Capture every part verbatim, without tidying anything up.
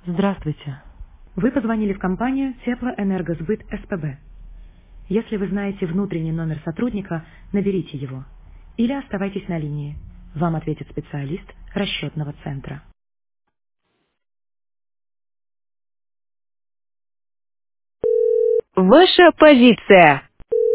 Здравствуйте. Вы позвонили в компанию Теплоэнергосбыт СПБ. Если вы знаете внутренний номер сотрудника, наберите его. Или оставайтесь на линии. Вам ответит специалист расчетного центра. Ваша позиция.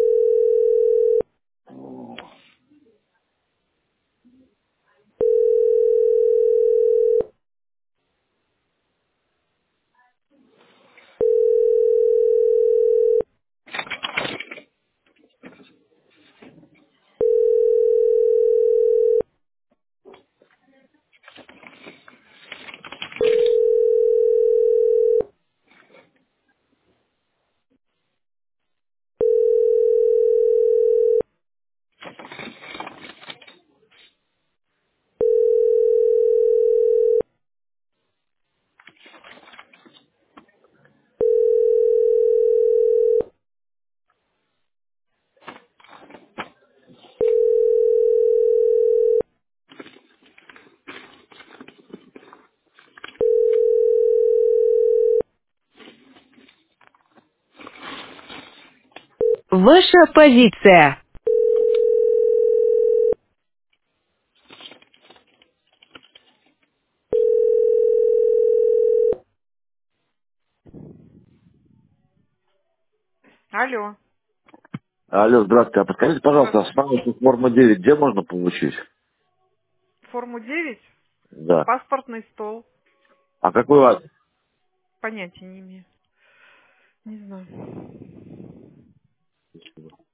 Ваша позиция. Алло. Алло, здравствуйте. А подскажите, пожалуйста, Здравствуйте. справочную форму девять где можно получить? Форму девять. Да. Паспортный стол. А какой у вас? Понятия не имею. Не знаю.